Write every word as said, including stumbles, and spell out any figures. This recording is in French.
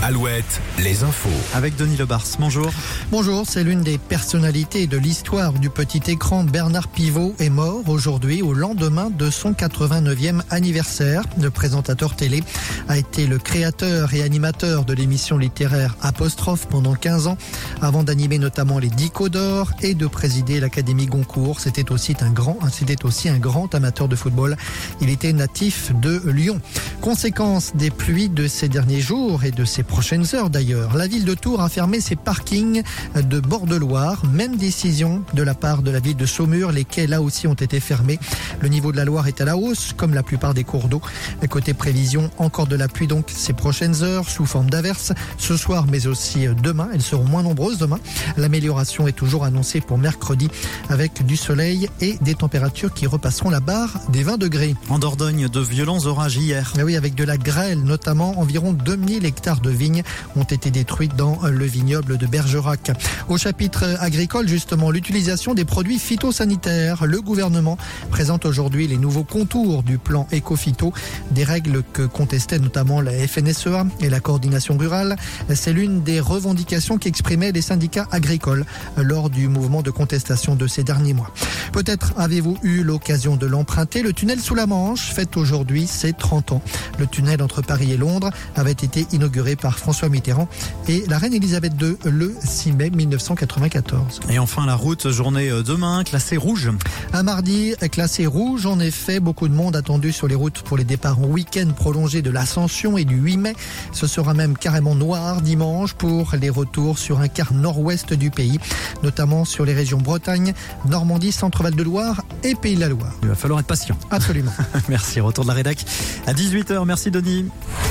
Alouette, les infos. Avec Denis Lebars, bonjour. Bonjour, c'est l'une des personnalités de l'histoire du petit écran. Bernard Pivot est mort aujourd'hui au lendemain de son quatre-vingt-neuvième anniversaire. Le présentateur télé a été le créateur et animateur de l'émission littéraire Apostrophe pendant quinze ans, avant d'animer notamment les Dico d'Or et de présider l'Académie Goncourt. C'était aussi un grand, c'était aussi un grand amateur de football. Il était natif de Lyon. Conséquence des pluies de ces derniers jours et de ces prochaines heures d'ailleurs, la ville de Tours a fermé ses parkings de bord de Loire. Même décision de la part de la ville de Saumur. Les quais là aussi ont été fermés. Le niveau de la Loire est à la hausse, comme la plupart des cours d'eau. Côté prévision, encore de la pluie donc ces prochaines heures, sous forme d'averses, ce soir mais aussi demain. Elles seront moins nombreuses demain. L'amélioration est toujours annoncée pour mercredi, avec du soleil et des températures qui repasseront la barre des vingt degrés. En Dordogne, de violents orages hier. Mais oui, avec de la grêle notamment. Environ deux mille hectares de vignes ont été détruites dans le vignoble de Bergerac. Au chapitre agricole, justement, l'utilisation des produits phytosanitaires. Le gouvernement présente aujourd'hui les nouveaux contours du plan éco-phyto, des règles que contestaient notamment la F N S E A et la coordination rurale. C'est l'une des revendications qu'exprimaient les syndicats agricoles lors du mouvement de contestation de ces derniers mois. Peut-être avez-vous eu l'occasion de l'emprunter. Le tunnel sous la Manche fête aujourd'hui ses trente ans. Le tunnel entre Paris et Londres avait été inauguré par François Mitterrand et la reine Elisabeth deux le six mai mille neuf cent quatre-vingt-quatorze. Et enfin la route, journée demain, classée rouge. Un mardi classé rouge, en effet, beaucoup de monde attendu sur les routes pour les départs en week-end prolongé de l'Ascension et du huit mai. Ce sera même carrément noir dimanche pour les retours sur un quart nord-ouest du pays, notamment sur les régions Bretagne, Normandie, Centre-Val de Loire et Pays de la Loire. Il va falloir être patient. Absolument. Merci, retour de la rédac à dix-huit heures. Merci Denis.